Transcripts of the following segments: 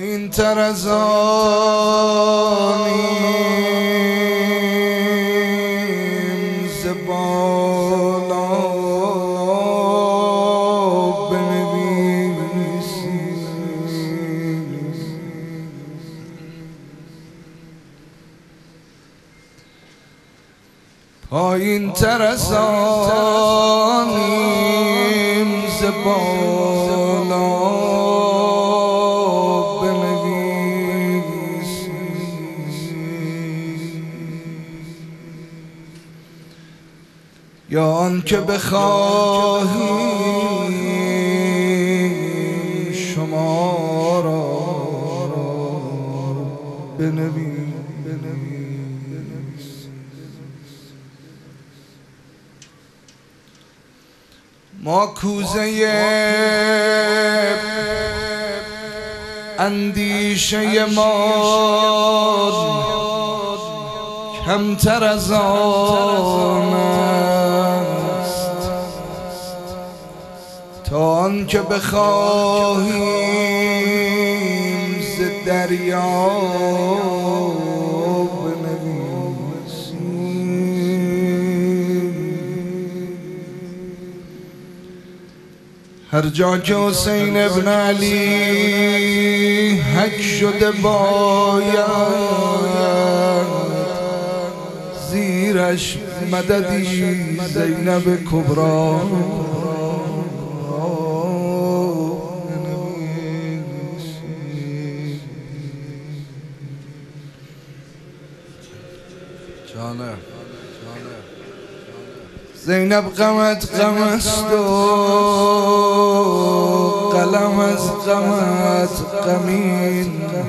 پایین تر از آنیم ز بالا بنویسی، پایین تر از آنیم ز بالا یا آن که بخواهیم شما را بنویس. ما کوزه اندیشه ما کمتر از آن است تا آن که بخواهیم ز دریا هر جا که حسین ابن علی حک شده باید زیرش مددی زینب کبرا. زینب غمت غم است و قلم از غمت غمین،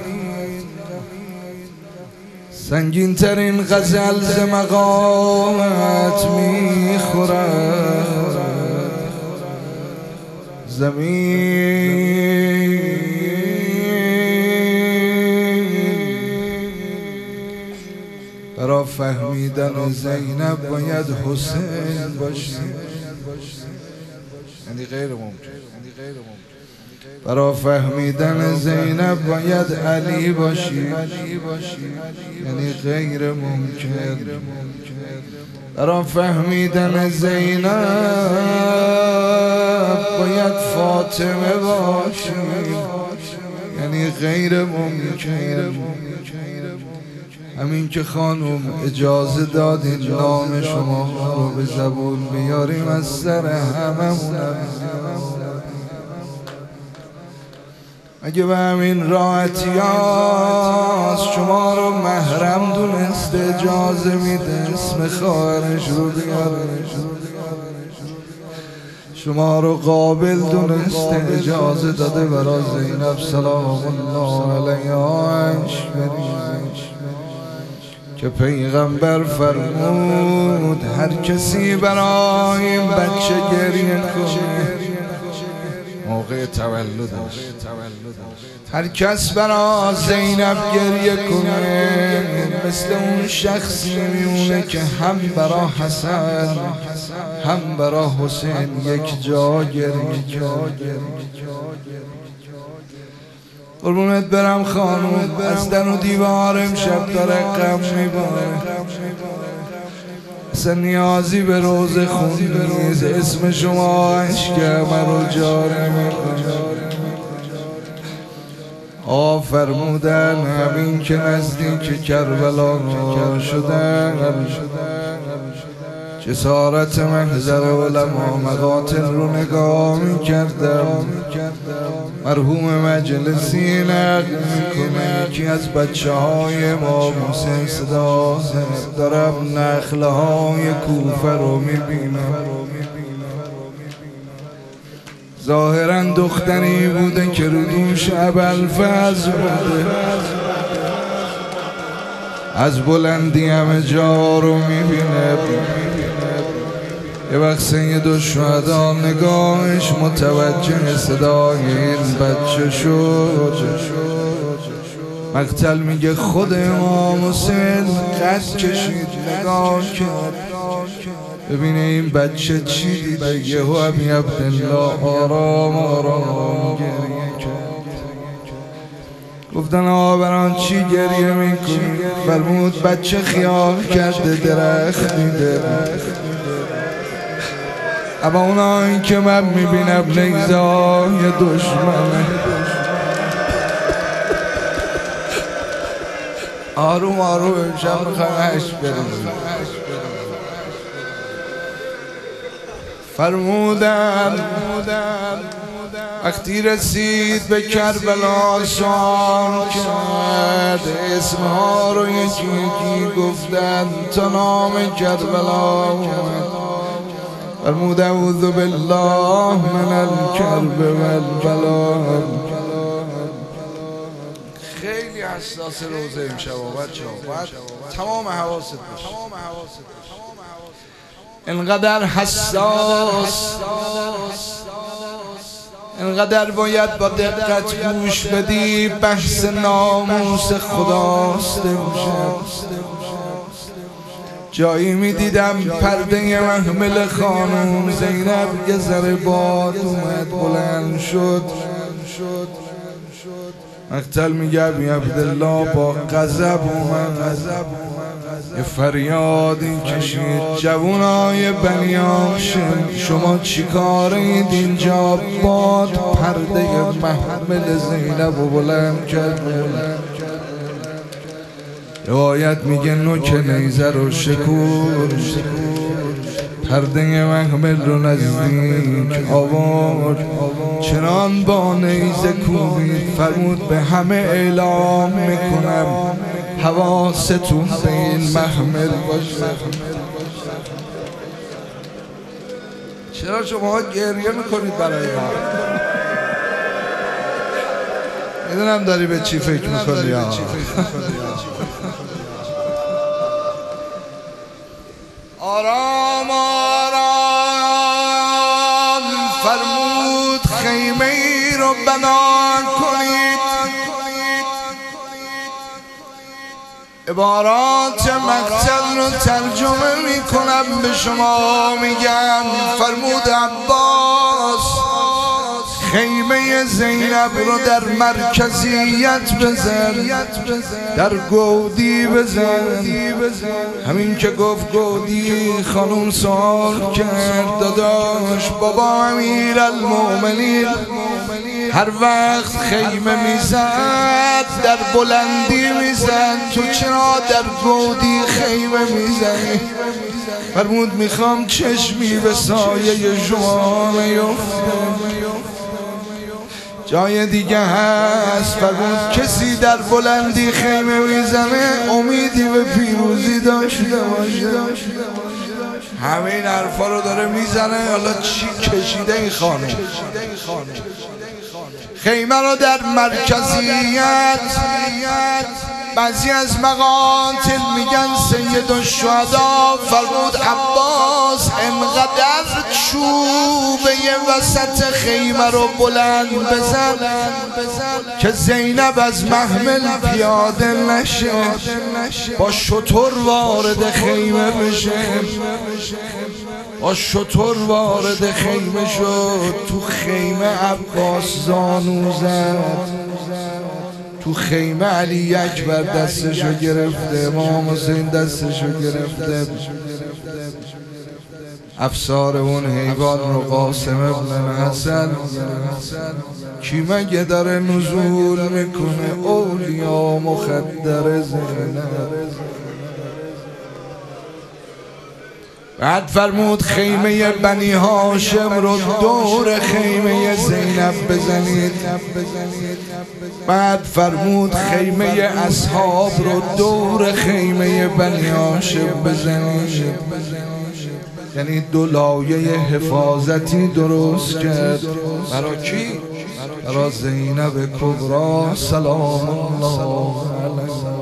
سنگین ترین غزل ز مقامت میخورد زمین. برا فهمیدن زینب باید حسین باشی، یعنی غیر ممکن. برا فهمیدن زینب باید علی باشی، یعنی غیر ممکن. برا فهمیدن زینب باید فاطمه باشی، یعنی غیر ممکن. همین که خانم اجازه دادین نام شما رو به زبون بیاریم از سر هممون، اگه به همین راحتی هاست شما رو محرم دونسته اجازه میده اسم خواهرش رو بیاره، شما رو قابل دونسته اجازه داده برای زینب سلام الله علیهاش بریزش که پیغمبر فرمود هر کسی برای این بچه گریه کنه موقع تولدش، هر کس برای زینب گریه کنه مثل اون شخصی میمونه که هم برای حسن هم برای حسین یک جا گریه کنه. قربونت برم خانم، از در و دیوار امشب داره غم میباره، اصلا نیازی به روز خون نیست، اسم شما عشق من رو جاری میکنه. فرمودن همین که نزدیک کربلا شدن جسارت محضر علما مقاتل رو نگاه میکردم. مرحوم مجلسی نقل میکنه که از بچه های ما موسیقی صدا دارم نخله های کوفه رو میبینم. ظاهرا دختری بوده که رو دوش ابوالفضل بوده، از بلندی همه جا رو میبینه. یه وقت سید الشهدا نگاهش متوجه صدای این بچه شد. مقتل میگه خود امام حسین قد کشید نگاه کرد ببینه این بچه چی دیده. یهو ابی عبدالله آرام آرام گریه کرد. گفتن آبران چی گریه میکنی؟ فرمود بچه خیال کرده درخت میده، اما اونایی که من میبینم نیزه های دشمنه. آروم آروم امشب میخوایم هشت بریم. فرمودن وقتی رسید به کربلا سوال کرد، اسمها رو یکی یکی گفتن تا نام کربلا اومد. فرمود اعوذ بالله من الکرب والبلا. خیلی حساس روزه امشب بچه‌ها، باید تمام حواست باشه، انقدر حساس، انقدر باید با دقت گوش بدی. بحث ناموس خداست امشب. جایی میدیدم پرده محمل خانم زینب یه ذره باد اومد بلند شد. مقتل میگه ابی عبدالله با غضب اومد، یه فریادی کشید جوانای بنی هاشم شما چی کارید اینجا؟ باد پرده محمل زینب رو بلند کرد. روایت میگه نوک نیزه رو شکوند، پرده محمل رو نزدیک آورد، چنان با نیزه کوبید. فرمود به همه اعلام میکنم حواستون به این محمل باشه. چرا شما گریه میکنید برای ما؟ میدونم داری به چی فکر میکنی. آرام آرام فرمود خیمه ای رو بنا کنید. عبارات مقتل رو ترجمه میکنم به شما میگم. فرمود عباس خیمه زینب رو در مرکزیت بزن، در گودی بزن. همین که گفت گودی خانوم سوال کرد داداش بابا امیرالمومنین هر وقت خیمه میزد در بلندی میزد، تو چرا در گودی خیمه میزنی؟ فرمود میخوام چشمی به سایه شما نیفته. جای دیگه هست فرمود کسی در بلندی خیمه میزنه امیدی به پیروزی داشته باشه. همین حرفا رو داره میزنه. حالا چی کشیده این خانم؟ خیمه رو در مرکزیت، بعضی از مقاتل میگن سید الشهدا. فرمود عباس انقدر چوبه وسط خیمه رو بلند بزن که زینب از محمل پیاده نشه، با شتر وارد خیمه بشه. با شتر وارد خیمه شد. تو خیمه عباس زانو زد، تو خیمه علی اکبر دستشو گرفته، امام حسین دستشو گرفته. افسار اون حیوان رو قاسم ابن حسن کی مگه داره نزول میکنه؟ اولیا مخدر زینب. بعد فرمود خیمه بنی هاشم رو دور خیمه زینب بزنید. بعد فرمود خیمه اصحاب رو دور خیمه بنی هاشم بزنید. یعنی دو لایه حفاظتی درست کرد. برای کی؟ برای زینب کبرا سلام الله علیها.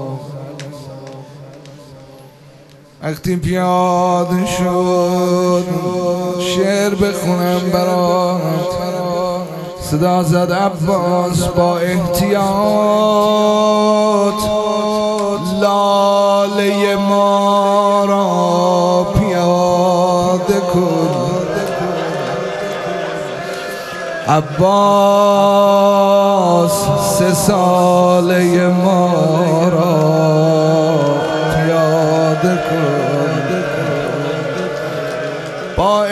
وقتی پیاده شد شعر بخونم برات، صدا زد عباس با احتیاط لاله ما را پیاده کن. عباس 3 ساله ما را پیاده کن، با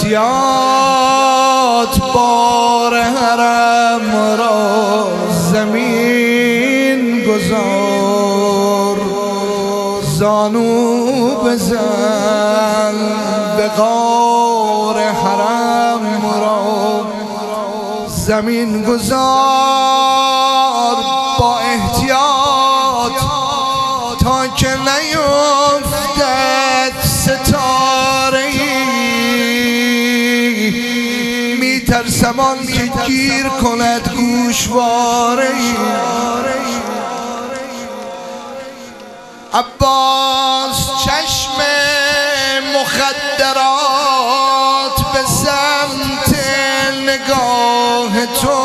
احتیاط بار حرم را زمین گذار، زانو بزن به غار حرم را زمین گذار، با احتیاط تا که نیفتد ستاره‌ای، میترسم آن که گیر کند گوشواره‌ای. عباس چشم مخدرات به سمت نگاه تو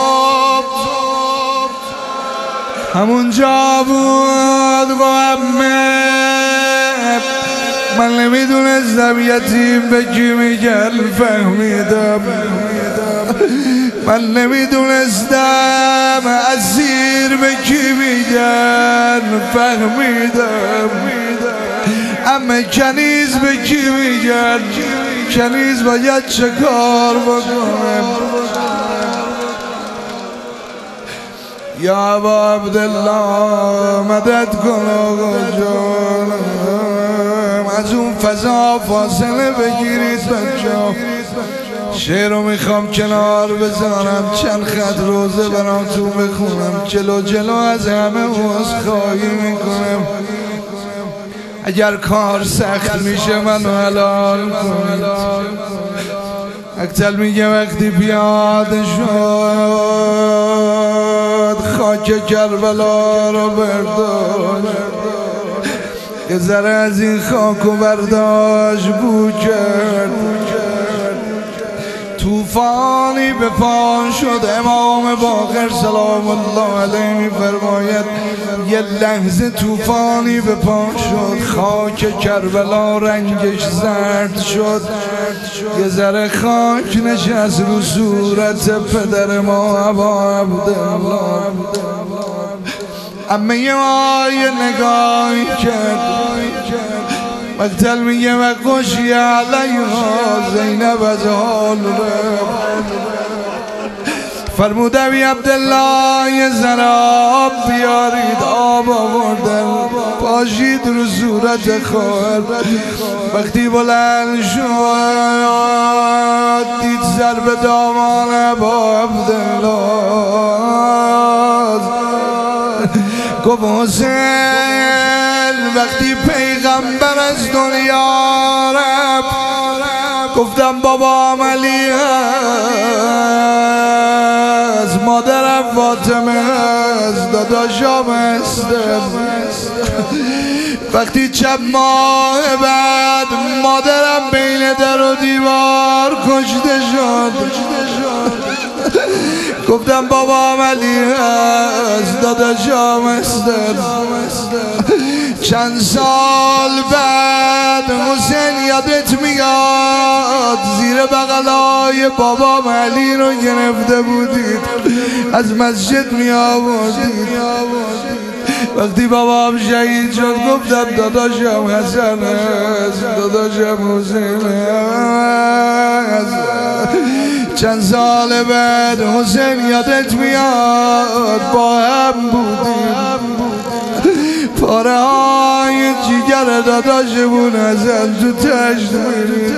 همونجا بود با عمه. من نمیدونستم یتیم به کی میگن، فهمیدم. من نمیدونستم اسیر به کی میگن، فهمیدم. اما کنیز به کی میگن، کنیز باید چه کار بکنم؟ یا ابا عبدالله مدد کن آقا جانم، از اون فضا فاصله بگیرید بچه‌ها. شعر رو میخوام کنار بزنم، چند خط روزه براتون بخونم، جلو از همه عذرخواهی میکنم. اگر کار سخت میشه منو حلال کنید. اکتل میگه وقتی پیاده شد خاک کربلا رو برداشت، یه ذره از این خاک و برداشت بو کرد، توفانی به پا شد. امام باقر سلام الله علیه میفرماید یه لحظه توفانی به پا شد، خاک کربلا رنگش زرد شد، یه ذره خاک نشست رو صورت پدر ما ابا عبدالله. اما یه نگاهی کرد، مقتل میگه و قشی علیها زینب از حال رفت. فرموده بی عبدالله یه ذره آب بیارید، آب آوردن پاشید رو صورت خواهر. وقتی بلند شد دید ضرب دامان ابا عبدالله، گفت حسین وقتی پیغمبر از دنیا رفت گفتم بابا علی هست، مادرم فاطمه هست، داداشم هستم. وقتی چند ماه بعد مادرم بین در و دیوار کشته شد، گفتم بابا علی هست، داداشم هستم. چند سال بعد حسین یادت میاد زیر بغلای بابا علی رو گرفته بودید، از مسجد می آوردید. وقتی بابام شهید شد گفتم داداشم حسن هست، داداشم حسین هست. چند سال بعد حسین یادت میاد با هم بودیم، پاره های جیگر داداشمون ازن تو تشت میریم.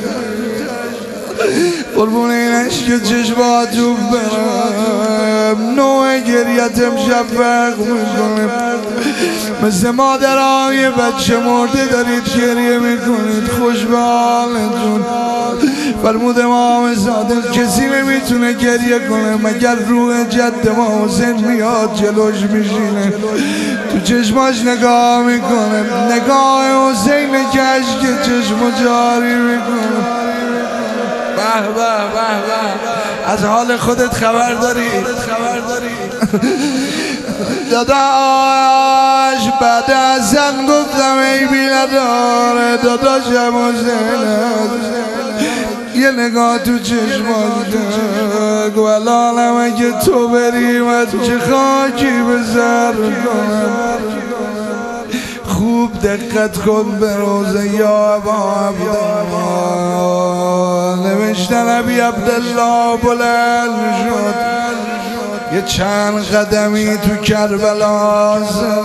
قربون این عشق چشماتون برم، نوع گریت امشب فرق میکنه. مثل مادرای بچه مرده دارید گریه میکنید، خوش به حالتون. فرمود امام صادق کسی نمیتونه گریه کنه مگر روح جد ما حسین میاد جلوش میشینه، تو چشماش نگاه میکنه، نگاه حسین که اشک چشمو جاری میکنه. به به به به، از حال خودت خبر داری؟ داداش بعد از زن گفتم ای بی نداره، داداشم حسین یه نگاه تو چشمات کرد ولالم اگه تو بری من چه خاکی به سر کنم. خوب دقت کن به روزه یا ابا عبدالله. نوشتن ابی عبدالله بلند شد یه چند قدمی تو کربلا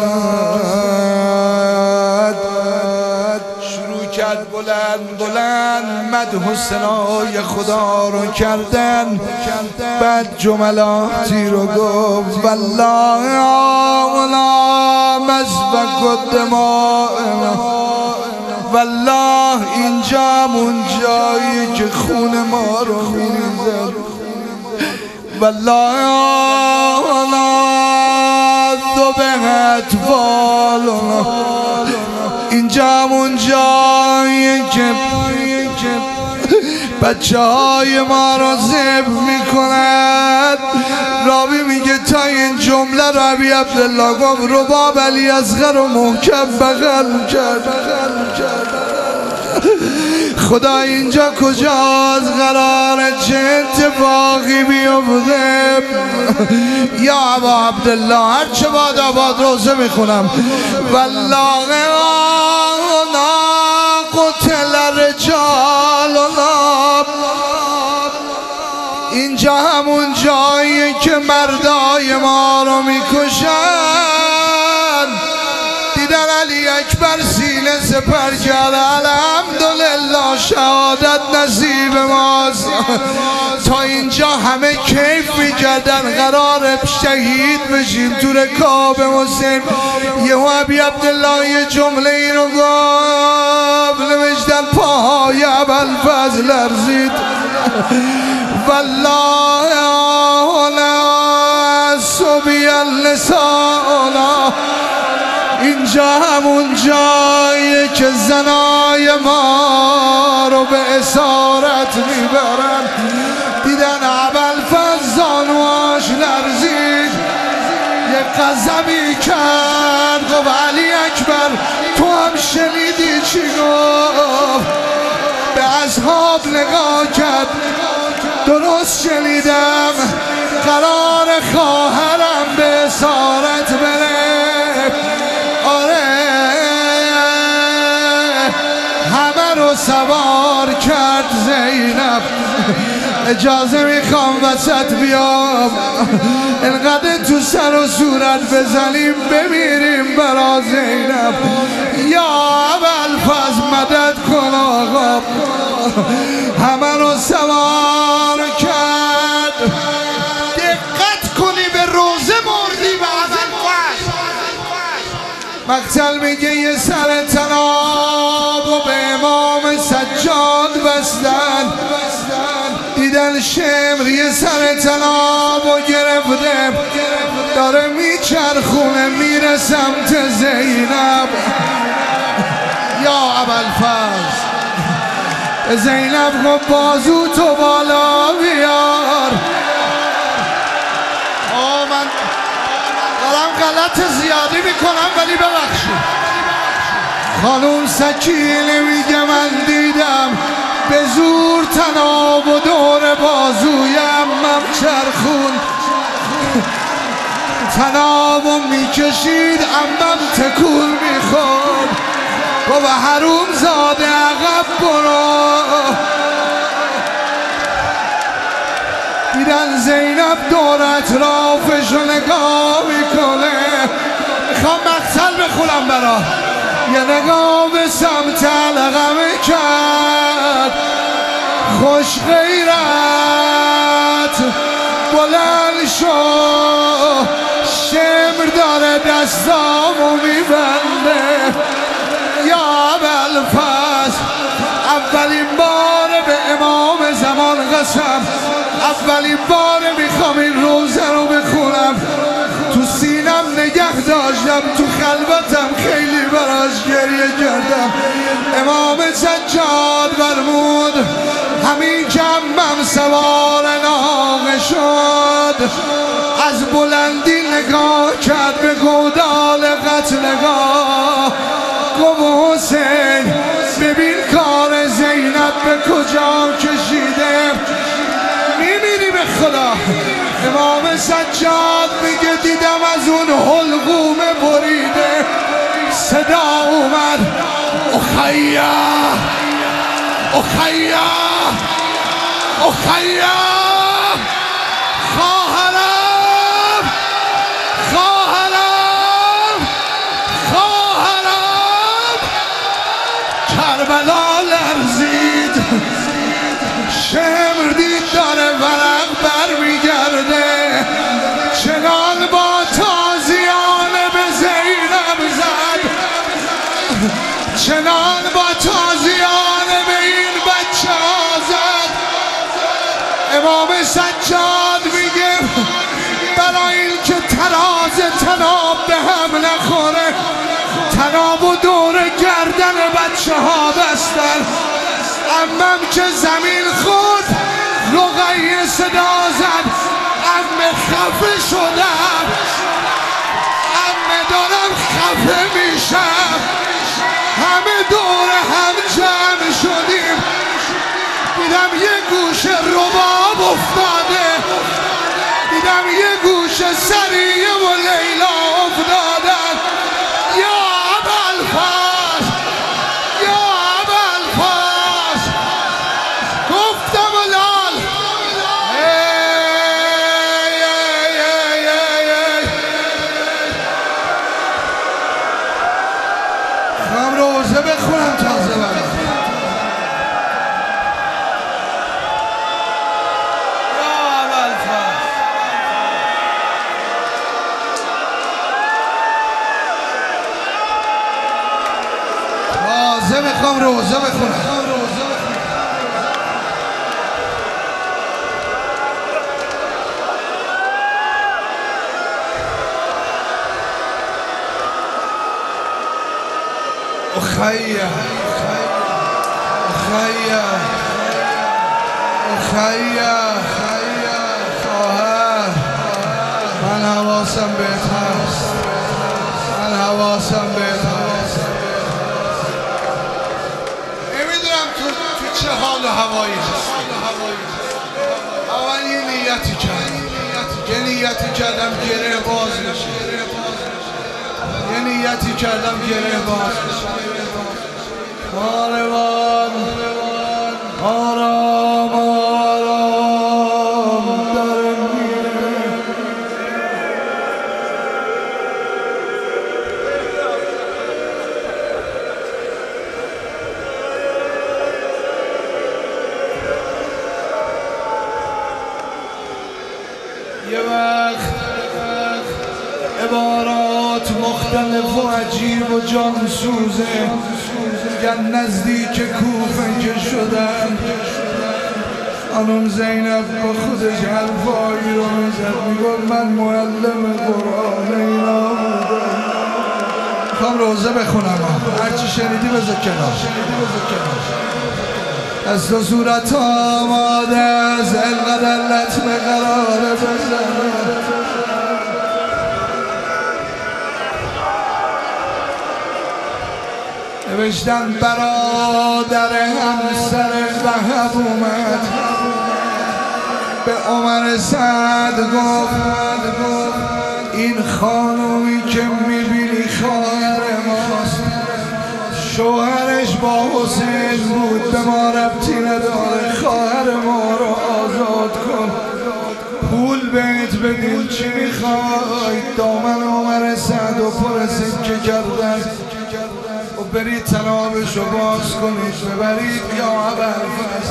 زد، شروع کرد بلند بلند مدح و ثنای خدا رو کردن. بعد جملاتی رو گفت والله اولا مسفک دمائنا، والله اینجا همون جایی که خون ما رو میریزد، والله اولا ذبحت والنا، اینجا همون جایی که بچه های ما را ذبح میکند. راوی میگه تا این جمله رو ابی عبدالله گفت رباب علی اصغر و محکم بغل کرد. خدا اینجا کجاست؟ قراره چه اتفاقی بیفته؟ یا ابا عبدالله هر چه باد آباد روزه میخونم والله انا قتل رجالنا، اینجا همون جایی که مردای ما رو میکشن. دیدن علی اکبر سینه سپر کرد الحمدلله شهادت نصیب ماست. تا اینجا همه کیف میکردن قرار شهید بشیم تو رکاب حسین. یهو ابی عبدالله یه جمله ای رو گفت، نوشتن پاهای ابوالفضل لرزید والله لا صبی النساء، اینجا همون جایی که زنای ما رو به اسارت میبرن. دیدن ابوالفضل زانواش لرزید، یه قسمی کرد گفت علی اکبر تو هم شنیدی چی گفت؟ به اصحاب نگاه کرد، درست شنیدم قرار خواهرم به اسارت بره. آره همه رو سوار کرد زینب. اجازه میخوام وسط بیام انقدر تو سر و صورت بزنیم بمیریم برا زینب. یا ابوالفضل مدد کن آقا. همه رو سوار کرد. دقت کنی به روزه مردی به ابوالفضل. مقتل میگه یه سر طناب و به امام سجاد بستن. دیدن شمر یه سر طناب و گرفته داره میچرخونه میره سمت زینب. یا ابوالفضل زینب گفت بازو تو بالا بیار. من دارم غلط زیادی میکنم ولی ببخشید. خانوم سکینه میگه من دیدم به زور طناب و دور بازویم من چرخون طناب و میکشید امم تکون میخورد. بابا حروم زاده عقب برو. دیدن زینب دور اطرافش رو نگاه میکنه. میخوام مقتل بخونم برا. یه نگاه به سمت علقمه کرد. خوش غیرت بلند شو. شمر داره دستامو میبنده. یا ابوالفضل اولین بار به امام زمان قسم، اولین بار میخوام این روزه رو بخونم. تو سینم نگه داشتم، تو خلوتم خیلی براش گریه کردم. امام سجاد فرمود همین که عمم سوار ناقه شد از بلندی نگاه کرد به گودال قتلگاه. گفت حسین ببین کار زینب به کجا کشید. امام سجاد میگه دیدم از اون حلقوم بریده صدا اومد اخیا اخیا اخیا خواهرم خواهرم خواهرم کربلا لرزید شمر دید داره ورق برمیگرده چنان با تازیانه به زینب زد چنان با تازیانه به این بچه ها زد امام سجاد میگه برای این که تراز تناب به هم نخوره تناب و دور گردن بچه ها بستن عمم که زمین خود رقیه صدا زد عمه خفه شدم عمه دارم خفه میشم همه دور هم جمع شدیم دیدم یه گوشه رباب افتاده دیدم یه گوشه سریه و لیلا افتادن یا ابوالفضل یا ابوالفضل گفتم لال خواهم روزه بخونم تازه برم میخوام روزه بخونم اخیا اخیا اخیا خواهر من حواسم بهت هست من حواسم بهت هست چه حال و هوایی هست اول یه نیتی کردم یه نیتی کردم گره باز نشه یه نیتی کردم گره باز نشه کاروان آرام آرام داره میره یه وقت عبارات مختلف و عجیب و جانسوزه میگن نزدیک کوفه که شدن خانم زینب با خودش حرفایی رو میزد میگن من معلم قرآن اینا بودم میخوام روزه بخونم هرچی شنیدی بذار کنار از تو صورت آماده از اینقدر لطمه قراره بزنه نوشتن برادر همسر وهب اومد به عمر سعد گفت این خانومی که میبینی خواهر ماست شوهرش با حسین بود به ما ربطی نداره خواهر ما رو آزاد کن پول بهت بدیم چی میخوای دامن عمر سعد و پر سکه کردن و برید تنابش رو باز کنید ببرید یا ابوالفضل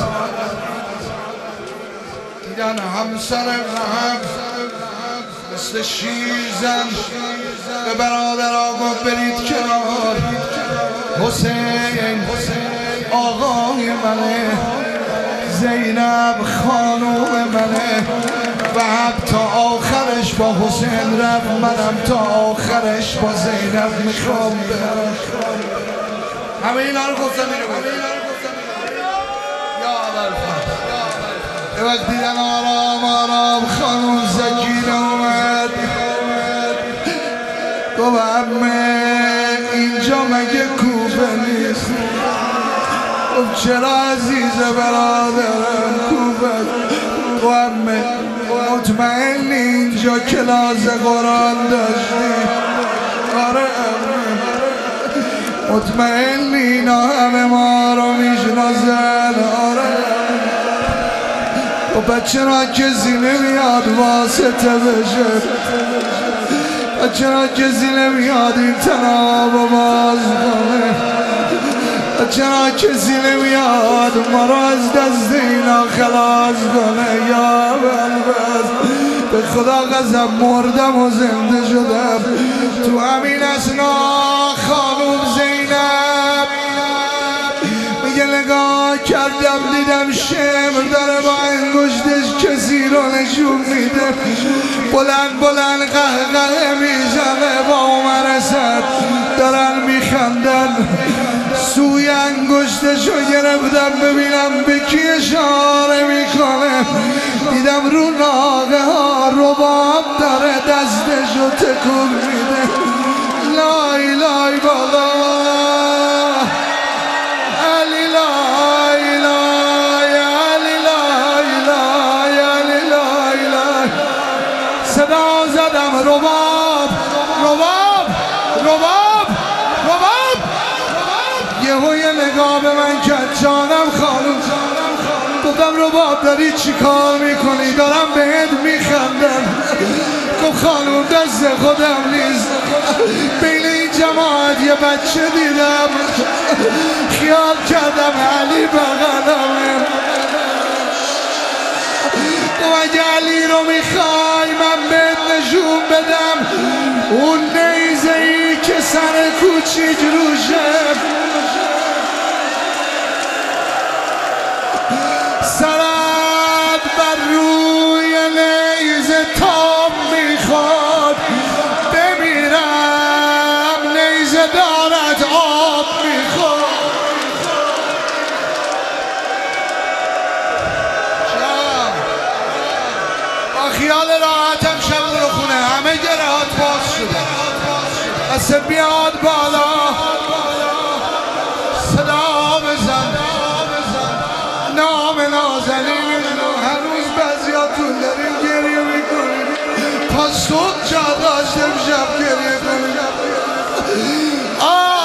دیدن همسر وهب مثل شیرزن به برادرها گفت برید کنار حسین آقای منه زینب خانوم منه وهب تا آخرش با حسین رفت منم تا آخرش با زینب میخوام برم همه اینا رو گفتم یا ابوالفضل یه وقت دیدن آرام آرام خانوم سکینه اومد گفت عمه اینجا مگه کوفه نیست چرا عزیز برادرم کوفه و عمه مطمئنی اینجا کلاس قرآن داشتی؟ آره مطمئنی اینا همه ما رو میشناسن؟ آره و بچه را کسی نمیاد واسطه بشه، بچه را کسی نمیاد این تناب و باز کنه، بچه را کسی نمیاد ما رو از دست اینا خلاص کنه. یا بلبز به خدا قسم مردم و زنده شدم تو همین اثنا. خانوم زینب میگه نگاه کردم دیدم شمر داره با انگشتش کسی رو نشون میده، بلند بلند قهقه میزنه. با عمر اسد دارن میخندن، سوی انگشتشو گرفتم ببینم به کی اشاره میکنه. دیدم رو ناقه ها رباب داره دستشو تکون میده. لای لای بالا علی لای لای علی لای لای علی لای لای. صدا زدم رباب رباب رباب رباب. یه نگاه به من کرد جانم خانوم. گفتم رباب داری چی کار میکنی؟ دارم بهت میخندم. گفت خانوم دست خودم نیست، بین این جماعت یه بچه دیدم خیال کردم علی بغلمه. گفت اگه علی رو میخوای من بهت نشون بدم اون نیزه ای که سر کوچیک روشه، سرت بر روی نیزه تاب میخواد، بمیرم نیزه دارد آب میخواد. با خیال راحتم شب رو خونه همه گرهات باز شده، دست بیاد بالا صدا بزن نام نازنین. هنوز بعضیاتون داریم گریه میکنیم، تا صبح جا داشتم شب گریه کنیم.